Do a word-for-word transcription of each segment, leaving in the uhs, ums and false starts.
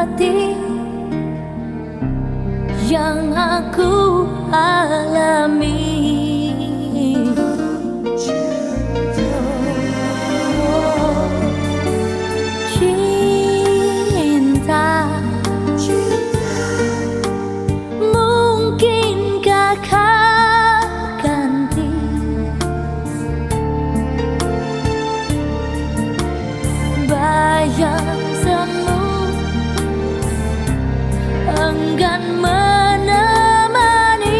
hati yang aku alami. Cinta, mungkinkah kau ganti bayang semu enggan menemani.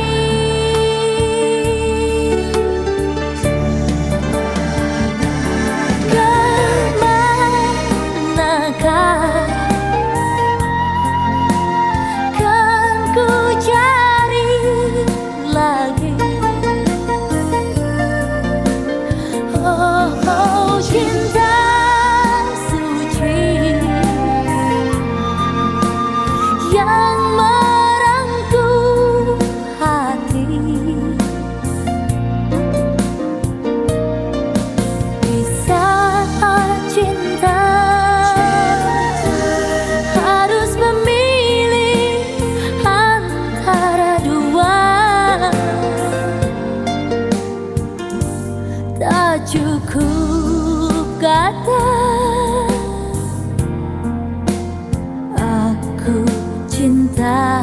Kemanakah kan ku cari lagi? Oh, oh cinta yang merangkul hati, di saat cinta harus memilih antara dua, tak cukup kata aku cinta.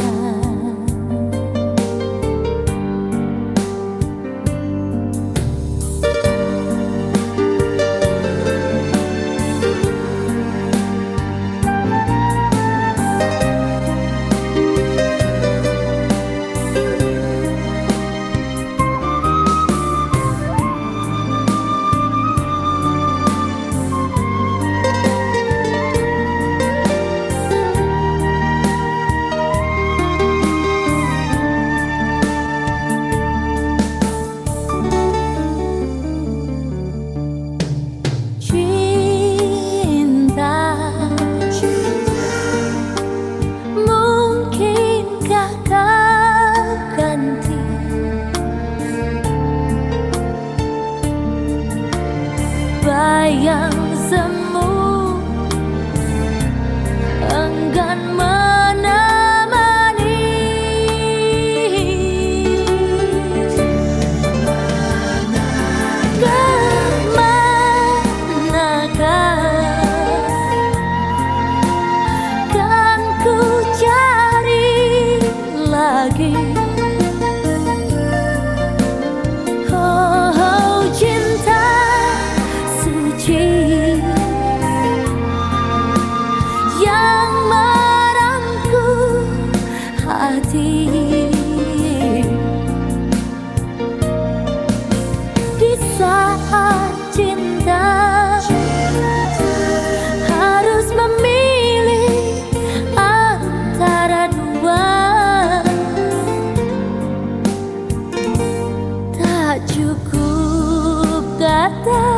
Bayang semu enggan menemani. Kemanakah kan ku cari lagi? Yang merangkul hati, di saat cinta harus memilih antara dua, tak cukup kata